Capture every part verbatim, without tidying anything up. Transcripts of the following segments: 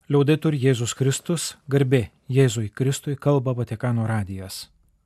Liaudetur Jėzus Kristus, garbė Jėzui Kristui, kalba Vatikano radijas.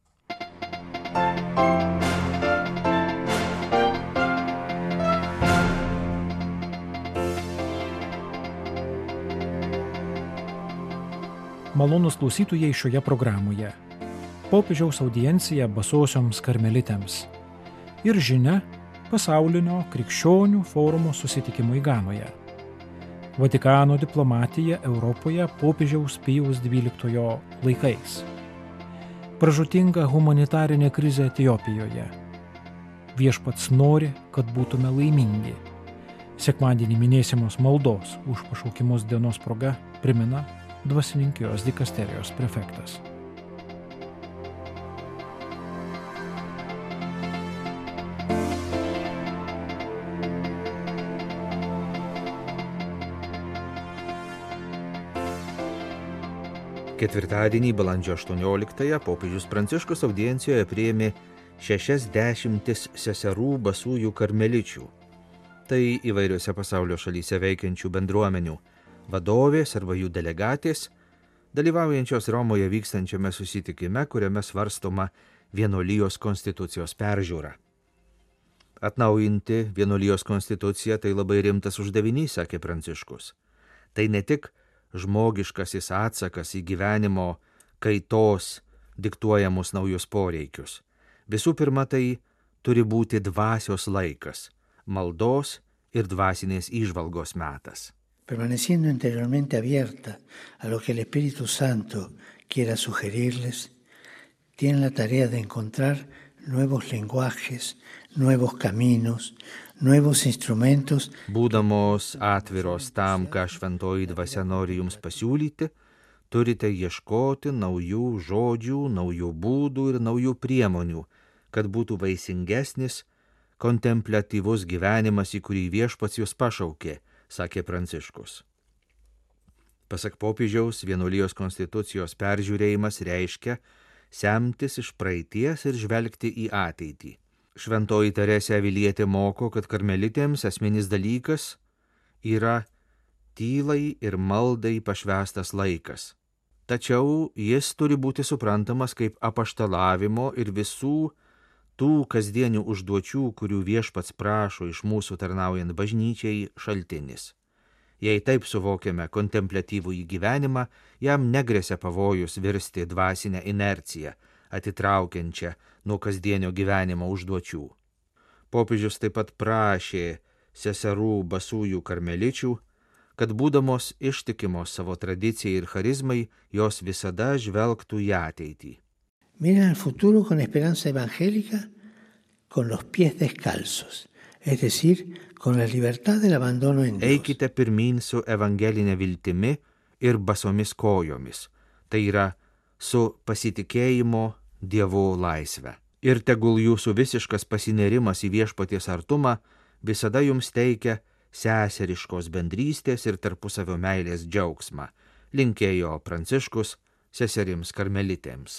Malonūs klausytojai šioje programoje. Popiežiaus audiencija basosioms karmelitėms. Ir žinia pasaulinio krikščionių forumo susitikimui Ganoje. Vatikano diplomatija Europoje popiežiaus Pijaus dvyliktojo laikais. Pražūtinga humanitarinė krizė Etiopijoje. Viešpats nori, kad būtume laimingi. Sekmadienį minėsimos maldos už pašaukimus dienos proga primena dvasininkijos dikasterijos prefektas. Ketvirtadienį, balandžio aštuonioliktąją, popiežius Pranciškus audiencijoje priėmė šešias dešimtis seserų basųjų karmeličių. Tai įvairiose pasaulio šalyse veikiančių bendruomenių vadovės arba jų delegatės, dalyvaujančios Romoje vykstančiame susitikime, kuriame svarstoma vienuolijos konstitucijos peržiūra. Atnaujinti vienuolijos konstituciją tai labai rimtas uždavinys, sakė Pranciškus. Tai ne tik žmogiškasis atsakas į gyvenimo kaitos diktuojamus naujus poreikius. Visų pirma, tai turi būti dvasios laikas, maldos ir dvasinės įžvalgos metas. Permaneciendo interiormente abierta a lo que el Espíritu Santo quiera sugerirles, tienen la tarea de encontrar nuevos lenguajes, nuevos caminos, nuevos instrumentos. Būdamos atviros tam, ką šventoji dvasia nori jums pasiūlyti, turite ieškoti naujų žodžių, naujų būdų ir naujų priemonių, kad būtų vaisingesnis, kontempliatyvus gyvenimas, į kurį viešpats jūs pašaukė, sakė Pranciškus. Pasak popiežiaus, vienuolijos konstitucijos peržiūrėjimas reiškia semtis iš praeities ir žvelgti į ateitį. Šventoji Teresė Avilietė moko, kad karmelitėms esminis dalykas yra tylai ir maldai pašvęstas laikas. Tačiau jis turi būti suprantamas kaip apaštalavimo ir visų tų kasdienių užduočių, kurių viešpats prašo iš mūsų tarnaujant bažnyčiai, šaltinis. Jei taip suvokiame kontempliatyvų gyvenimą, jam negresia pavojus virsti dvasinę inerciją, atitraukiančią nuo kasdienio gyvenimo užduočių. Popiežius taip pat prašė seserų basųjų karmeličių, kad būdamos ištikimos savo tradicijai ir charizmai, jos visada žvelgtų į ateitį. Miren al futuro con esperanza evangélica, con los pies descalzos, es decir, con la libertad del abandono en Dios. Eikite pirmyn su evangelinė viltimi ir basomis kojomis, tai yra su pasitikėjimo Dievo laisve. Ir tegul jūsų visiškas pasinerimas į viešpaties artumą visada jums teikia seseriškos bendrystės ir tarpusavio meilės džiaugsmą, linkėjo Pranciškus seserims karmelitėms.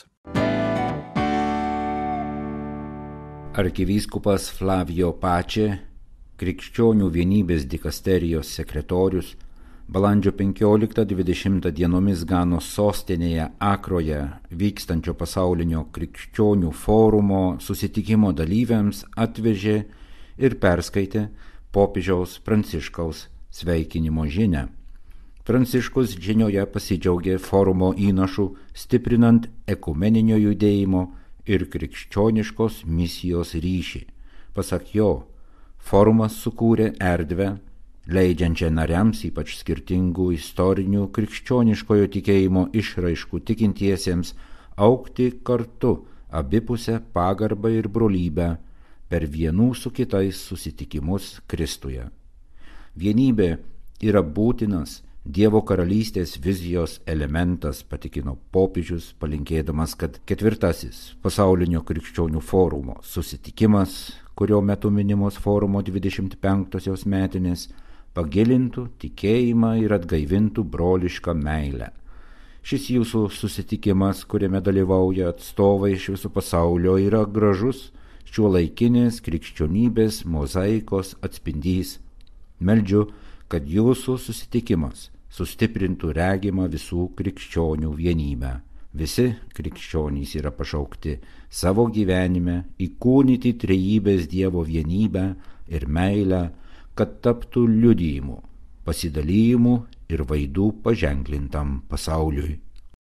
Arkivyskupas Flavio Pace, krikščionių vienybės dikasterijos sekretorius, balandžio penkioliktą dvidešimtą dienomis Ganos sostinėje Akroje vykstančio pasaulinio krikščionių forumo susitikimo dalyviams atvežė ir perskaitė popiežiaus Pranciškaus sveikinimo žinią. Pranciškus žinioje pasidžiaugė forumo įnašų stiprinant ekumeninio judėjimo ir krikščioniškos misijos ryšį. Pasak jo, forumas sukūrė erdvę, leidžiančią nariams, ypač skirtingų istorinių krikščioniškojo tikėjimo išraiškų tikintiesiems, augti kartu abipusę pagarbą ir brolybę per vienų su kitais susitikimus Kristuje. Vienybė yra būtinas Dievo karalystės vizijos elementas, patikino popiežius, palinkėdamas, kad ketvirtasis pasaulinio krikščionių forumo susitikimas, kurio metu minimos forumo dvidešimt penktosios metinės, pagilintų tikėjimą ir atgaivintų brolišką meilę. Šis jūsų susitikimas, kuriame dalyvauja atstovai iš viso pasaulio, yra gražus šiuolaikinės krikščionybės mozaikos atspindys. Meldžiu, kad jūsų susitikimas sustiprintų regimą visų krikščionių vienybę. Visi krikščionys yra pašaukti savo gyvenime įkūnyti trejybės Dievo vienybę ir meilę, kad taptų liudijimu, pasidalymu ir vaidų paženklintam pasauliui.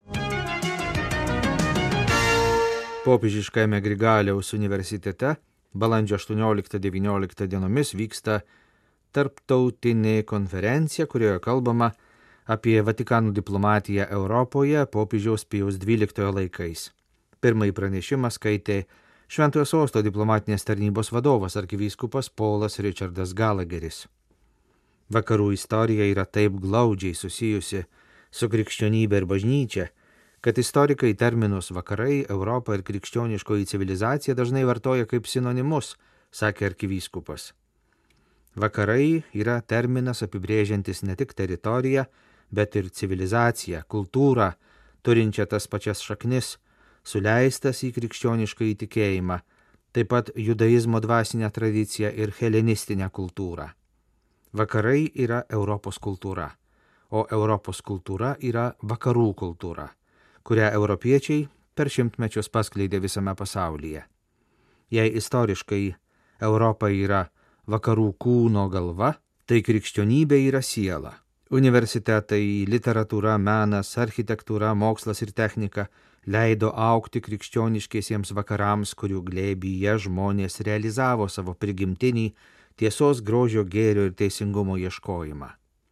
Popiežiškajame Grigaliaus universitete balandžio aštuonioliktą devynioliktą dienomis vyksta tarptautinė konferencija, kurioje kalbama apie Vatikano diplomatiją Europoje popiežiaus Pijaus dvyliktojo laikais. Pirmąjį pranešimą skaitė Šventojo Sosto diplomatinės tarnybos vadovas arkivyskupas Paulas Richardas Gallagheris. Vakarų istorija yra taip glaudžiai susijusi su krikščionybė ir bažnyčia, kad istorikai terminus vakarai, Europa ir krikščioniškoji civilizacija dažnai vartoja kaip sinonimus, sakė arkivyskupas. Vakarai yra terminas apibrėžiantis ne tik teritoriją, bet ir civilizaciją, kultūrą, turinčią tas pačias šaknis, suleistas į krikščionišką įtikėjimą, taip pat judaizmo dvasinę tradiciją ir helenistinę kultūrą. Vakarai yra Europos kultūra, o Europos kultūra yra vakarų kultūra, kurią europiečiai per šimtmečius paskleidė visame pasaulyje. Jei istoriškai Europa yra vakarų kūno galva, tai krikščionybė yra siela. Universitetai, literatūra, menas, architektūra, mokslas ir technika leido augti krikščioniškiesiems vakarams, kurių glėbyje žmonės realizavo savo prigimtinį tiesos, grožio, gėrio ir teisingumo ieškojimą.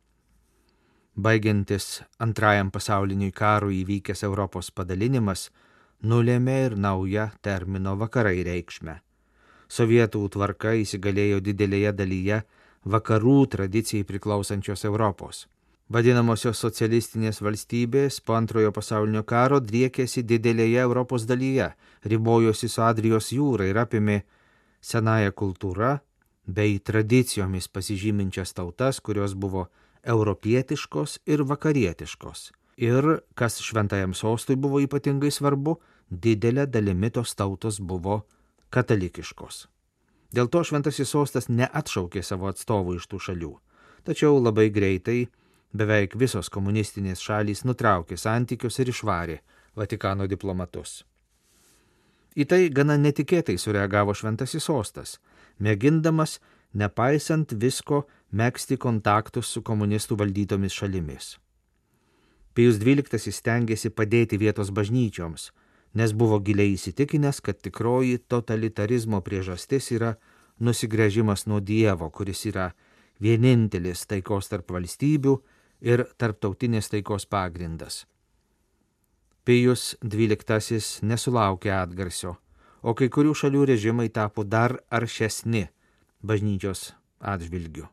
Baigiantis antrajam pasauliniui karui įvykęs Europos padalinimas nulėmė ir naują termino vakarai reikšmę. Sovietų tvarka įsigalėjo didelėje dalyje vakarų tradicijai priklausančios Europos. Vadinamosios socialistinės valstybės po antrojo pasaulinio karo driekėsi didelėje Europos dalyje, ribojosi su Adrijos jūra ir apėmė senąją kultūrą bei tradicijomis pasižyminčias tautas, kurios buvo europietiškos ir vakarietiškos. Ir, kas šventajam sostui buvo ypatingai svarbu, didelė dalimi tos tautos buvo katalikiškos. Dėl to šventasis sostas neatšaukė savo atstovų iš tų šalių. Tačiau labai greitai beveik visos komunistinės šalys nutraukė santykius ir išvarė Vatikano diplomatus. Į tai gana netikėtai sureagavo šventasis sostas, mėgindamas, nepaisant visko, megzti kontaktus su komunistų valdytomis šalimis. Pijus dvyliktasis stengėsi padėti vietos bažnyčioms, nes buvo giliai įsitikinęs, kad tikroji totalitarizmo priežastis yra nusigręžimas nuo Dievo, kuris yra vienintelis taikos tarp valstybių ir tarptautinės taikos pagrindas. Pijus dvyliktasis nesulaukė atgarsio, o kai kurių šalių režimai tapo dar aršesni bažnyčios atžvilgiu.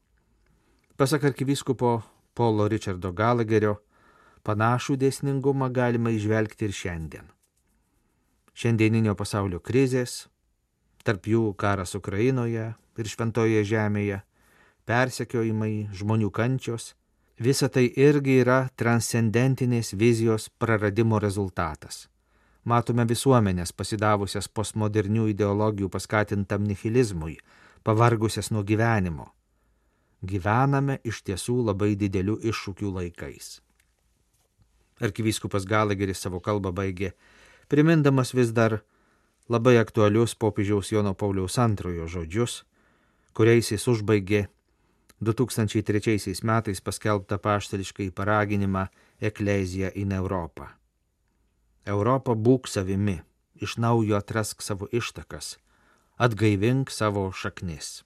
Pasak arkivyskupo Paulo Richardo Gallagherio, panašų dėsningumą galima įžvelgti ir šiandien. Šiandieninio pasaulio krizės, tarp jų karas Ukrainoje ir Šventojoje žemėje, persekiojimai, žmonių kančios, visa tai irgi yra transcendentinės vizijos praradimo rezultatas. Matome visuomenės pasidavusias postmodernių ideologijų paskatintam nihilizmui, pavargusias nuo gyvenimo. Gyvename iš tiesų labai didelių iššūkių laikais. Arkivyskupas Gallagheris savo kalbą baigė, primindamas vis dar labai aktualius popiežiaus Jono Pauliaus antrojo žodžius, kuriais jis užbaigė du tūkstančiai trečiaisiais metais paskelbtą apaštališkąjį paraginimą Ecclesia in Europa. Europa, būk savimi, iš naujo atrask savo ištakas, atgaivink savo šaknis.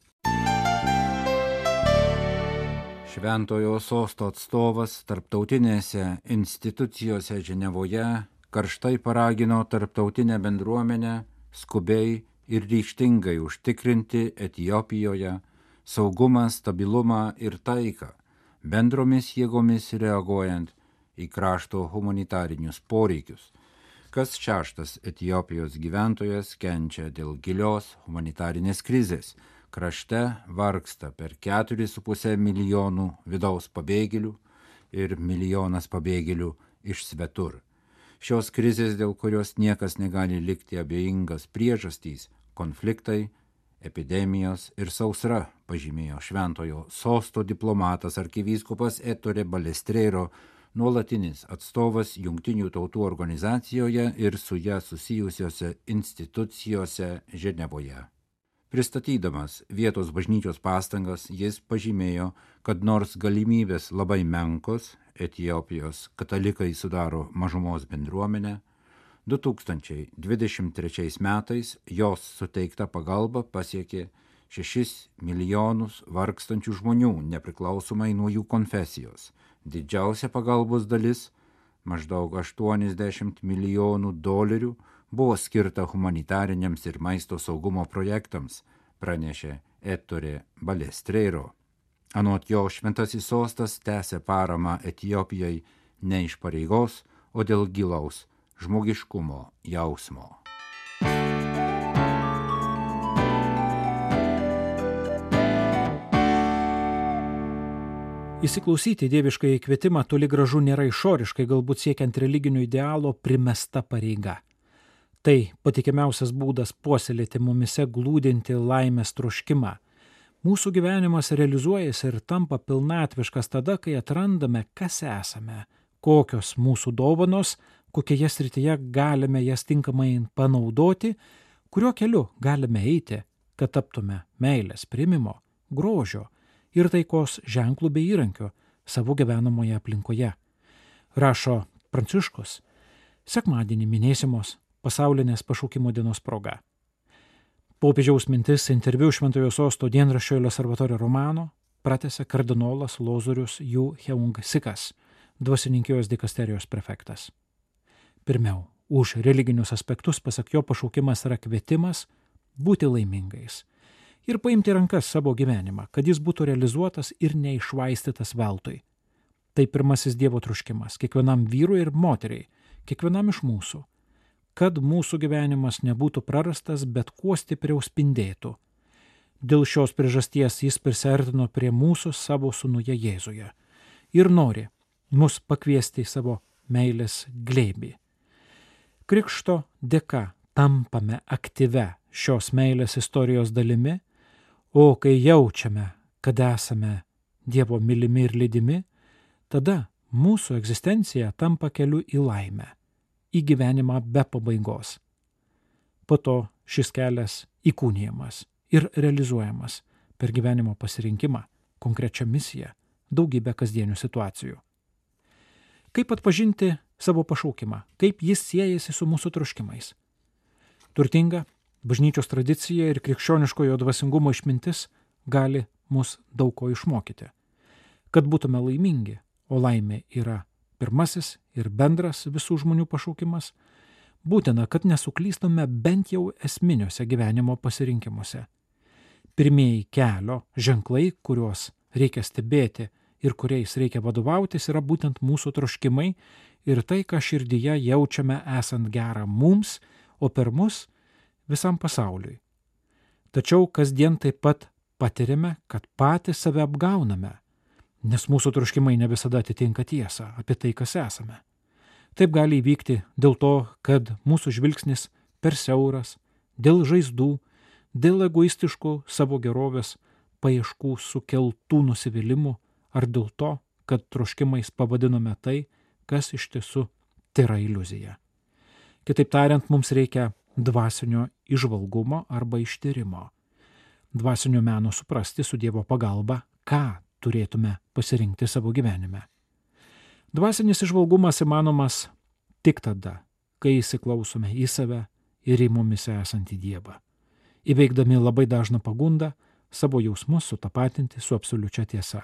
Šventojo sosto atstovas tarptautinėse institucijose Ženevoje karštai paragino tarptautinę bendruomenę skubiai ir ryžtingai užtikrinti Etiopijoje saugumą, stabilumą ir taiką, bendromis jėgomis reaguojant į krašto humanitarinius poreikius. Kas šeštas Etiopijos gyventojas kenčia dėl gilios humanitarinės krizės. Krašte vargsta per keturis su pusė milijonų vidaus pabėgėlių ir milijonas pabėgėlių iš svetur. Šios krizės, dėl kurios niekas negali likti abejingas priežastys, konfliktai epidemijos ir sausra, pažymėjo Šventojo Sosto diplomatas arkivyskupas Ettore Balestrero, nuolatinis atstovas Jungtinių tautų organizacijoje ir su ją susijusiose institucijose Ženevoje. Pristatydamas vietos bažnyčios pastangas, jis pažymėjo, kad nors galimybės labai menkos, Etiopijos katalikai sudaro mažumos bendruomenę, du tūkstančiai dvidešimt trečiais metais jos suteikta pagalba pasiekė šešis milijonus vargstančių žmonių, nepriklausomai nuo jų konfesijos. Didžiausia pagalbos dalis, maždaug aštuoniasdešimt milijonų dolerių, buvo skirta humanitariniams ir maisto saugumo projektams, pranešė Ettore Balestrero. Anot jo, Šventasis Sostas tęsia paramą Etiopijai ne iš pareigos, o dėl gilaus žmogiškumo jausmo. Įsiklausyti dieviškai kvietimą toli gražu nėra išoriškai, galbūt siekiant religinio idealo primesta pareiga. Tai patikimiausias būdas puoselėti mumise glūdinti laimės troškimą. Mūsų gyvenimas realizuojasi ir tampa pilnatviškas tada, kai atrandame, kas esame, kokios mūsų dovanos, kokioje srityje galime jas tinkamai panaudoti, kuriuo keliu galime eiti, kad taptume meilės, priimimo, grožio ir taikos ženklų bei įrankių savo gyvenamoje aplinkoje. Rašo Pranciškus, sekmadienį minėsimos pasaulinės pašaukimo dienos proga. Popiežiaus mintis interviu Šventojo Sosto dienraščio L'Osservatore Romano pratęsė kardinolas Lozorius Yu Heung Sikas, dvasininkijos dikasterijos prefektas. Pirmiau, už religinius aspektus, pasak jo, pašaukimas yra kvietimas būti laimingais ir paimti rankas savo gyvenimą, kad jis būtų realizuotas ir neišvaistytas veltui. Tai pirmasis Dievo troškimas kiekvienam vyrui ir moteriai, kiekvienam iš mūsų, kad mūsų gyvenimas nebūtų prarastas, bet kuo stipriau spindėtų. Dėl šios priežasties jis prisiartino prie mūsų savo sūnuje Jėzuje ir nori mus pakviesti į savo meilės glėbį. Krikšto dėka tampame aktyvia šios meilės istorijos dalimi, o kai jaučiame, kad esame Dievo mylimi ir lydimi, tada mūsų egzistencija tampa keliu į laimę, į gyvenimą be pabaigos. Po to šis kelias įkūnijamas ir realizuojamas per gyvenimo pasirinkimą, konkrečią misiją, daugybę kasdienių situacijų. Kaip atpažinti savo pašaukimą, kaip jis siejasi su mūsų troškimais? Turtinga bažnyčios tradicija ir krikščioniškojo dvasingumo išmintis gali mus daug ko išmokyti. Kad būtume laimingi, o laimė yra pirmasis ir bendras visų žmonių pašaukimas, būtina, kad nesuklystume bent jau esminiuose gyvenimo pasirinkimuose. Pirmieji kelio ženklai, kuriuos reikia stebėti ir kuriais reikia vadovautis, yra būtent mūsų troškimai ir tai, ką širdyje jaučiame esant gerą mums, o per mus visam pasauliui. Tačiau kasdien taip pat patiriame, kad patys save apgauname, nes mūsų troškimai ne visada atitinka tiesą apie tai, kas esame. Taip gali įvykti dėl to, kad mūsų žvilgsnis per siauras, dėl žaizdų, dėl egoistiškų savo gerovės paieškų sukeltų nusivylimų, ar dėl to, kad troškimais pavadinome tai, kas iš tiesų tėra iliuzija. Kitaip tariant, mums reikia dvasinio įžvalgumo arba ištyrimo, dvasinio meno suprasti su Dievo pagalba, ką turėtume pasirinkti savo gyvenime. Dvasinis įžvalgumas įmanomas tik tada, kai įsiklausome į save ir į mumise esantį Dievą, įveikdami labai dažną pagundą savo jausmus sutapatinti su absoliučia tiesa.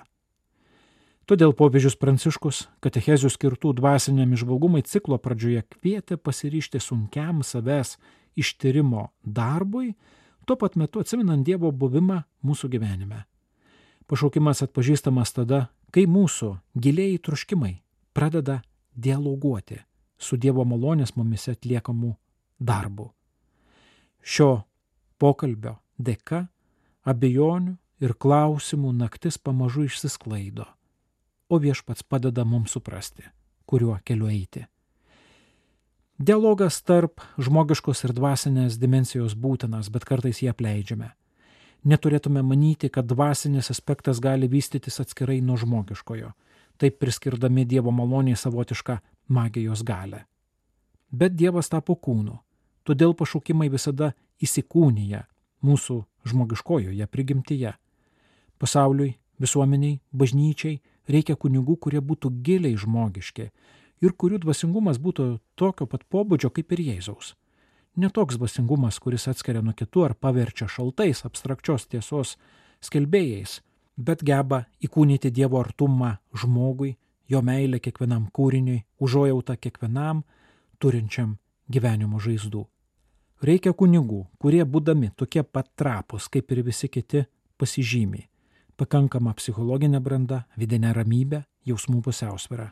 Todėl popiežius Pranciškus katechezių skirtų dvasiniam įžvalgumui ciklo pradžioje kvietė pasiryžti sunkiam savęs ištyrimo darbui, tuo pat metu atsimenant Dievo buvimą mūsų gyvenime. Pašaukimas atpažįstamas tada, kai mūsų giliai troškimai pradeda dialoguoti su Dievo malonės mumise atliekamų darbų. Šio pokalbio dėka abejonių ir klausimų naktis pamažu išsisklaido, o Viešpats padeda mums suprasti, kuriuo keliu eiti. Dialogas tarp žmogiškos ir dvasinės dimensijos būtinas, bet kartais jį apleidžiame. Neturėtume manyti, kad dvasinis aspektas gali vystytis atskirai nuo žmogiškojo, taip priskirdami Dievo maloniai savotišką magijos galę. Bet Dievas tapo kūnu, todėl pašaukimai visada įsikūnija mūsų žmogiškojoje prigimtyje. Pasauliui, visuomeniai, bažnyčiai reikia kunigų, kurie būtų giliai žmogiški ir kurių dvasingumas būtų tokio pat pobūdžio kaip ir Jėzaus. Ne toks dvasingumas, kuris atskiria nuo kitų ar paverčia šaltais abstrakčios tiesos skelbėjais, bet geba įkūnyti Dievo artumą žmogui, jo meilę kiekvienam kūriniui, užuojautą kiekvienam turinčiam gyvenimo žaizdų. Reikia kunigų, kurie būdami tokie pat trapūs kaip ir visi kiti pasižymi pakankama psichologinė branda, vidinė ramybė, jausmų pusiausvyra.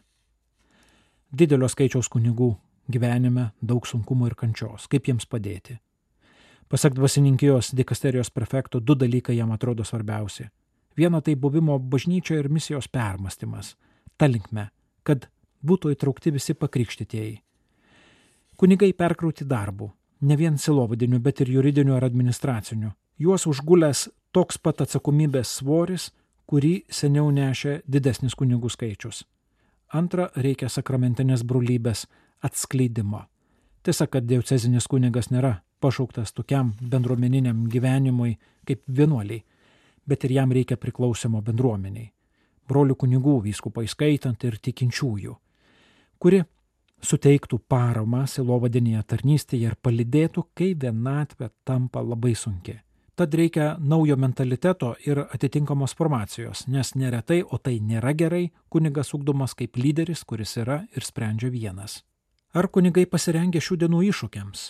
Didelio skaičiaus kunigų gyvenime daug sunkumų ir kančios. Kaip jiems padėti? Pasak dvasininkijos dikasterijos prefekto, du dalykai jam atrodo svarbiausi. Viena tai buvimo bažnyčioje ir misijos permastymas, ta linkme, kad būtų įtraukti visi pakrikštytieji. Kunigai perkrauti darbu, ne vien silovadiniu, bet ir juridiniu ar administraciniu. Juos užgulęs toks pat atsakomybės svoris, kurį seniau nešė didesnis kunigų skaičius. Antra, reikia sakramentinės brolybės atskleidimo. Tiesa, kad diecezinis kunigas nėra pašauktas tokiam bendruomeniniam gyvenimui kaip vienuoliai, bet ir jam reikia priklausimo bendruomeniai. Brolių kunigų, vyskupai skaitant ir tikinčiųjų, kuri suteiktų paramą silovadinėje tarnystėje ir palydėtų, kai vienatvė tampa labai sunki. Tad reikia naujo mentaliteto ir atitinkamos formacijos, nes neretai, o tai nėra gerai, kunigas ugdomas kaip lyderis, kuris yra ir sprendžia vienas. Ar kunigai pasirengę šių dienų iššūkiams?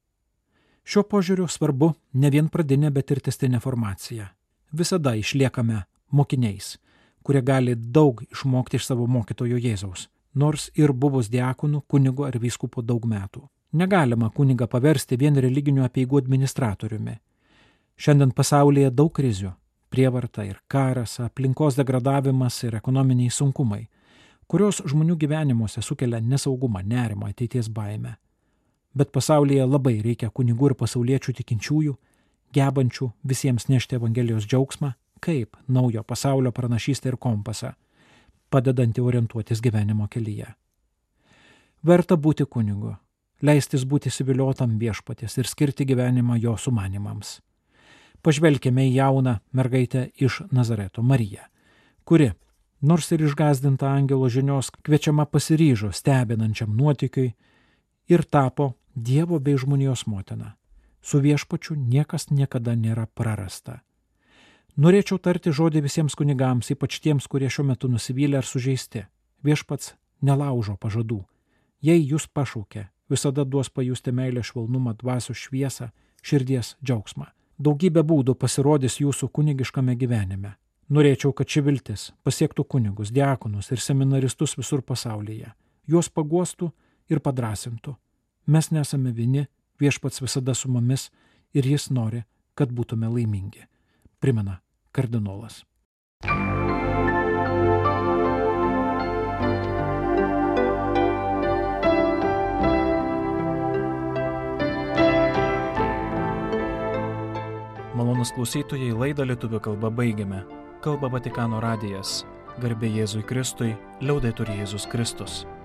Šiuo požiūriu svarbu ne vien pradinė, bet ir tęstinė formacija. Visada išliekame mokiniais, kurie gali daug išmokti iš savo mokytojo Jėzaus, nors ir buvus diakonu, kunigu ar vyskupu daug metų. Negalima kunigą paversti vien religinių apeigų administratoriumi. Šiandien pasaulyje daug krizių – prievarta ir karas, aplinkos degradavimas ir ekonominiai sunkumai, kurios žmonių gyvenimuose sukelia nesaugumą, nerimą, ateities baimę. Bet pasaulyje labai reikia kunigų ir pasauliečių tikinčiųjų, gebančių visiems nešti Evangelijos džiaugsmą, kaip naujo pasaulio pranašystę ir kompasą, padedantį orientuotis gyvenimo kelyje. Verta būti kunigu, leistis būti įsiviliotam viešpaties ir skirti gyvenimą jo sumanimams. Pažvelkime į jauną mergaitę iš Nazareto, Mariją, kuri, nors ir išgąsdinta angelo žinios, kviečiama pasiryžo stebinančiam nuotykiui ir tapo Dievo bei žmonijos motina. Su viešpačiu niekas niekada nėra prarasta. Norėčiau tarti žodį visiems kunigams, ypač tiems, kurie šiuo metu nusivylę ar sužeisti. Viešpats nelaužo pažadų. Jei jūs pašaukė, visada duos pajusti meilę, švelnumą, dvasios šviesą, širdies džiaugsmą. Daugybė būdų pasirodys jūsų kunigiškame gyvenime. Norėčiau, kad ši viltis pasiektų kunigus, diakonus ir seminaristus visur pasaulyje. Juos paguostų ir padrasintų. Mes nesame vieni, viešpats visada su mumis ir jis nori, kad būtume laimingi. Primena kardinolas. Malonus klausytojai, laidą lietuvių kalba baigiame. Kalba Vatikano radijas. Garbė Jėzui Kristui, liaudetur Jėzus Kristus.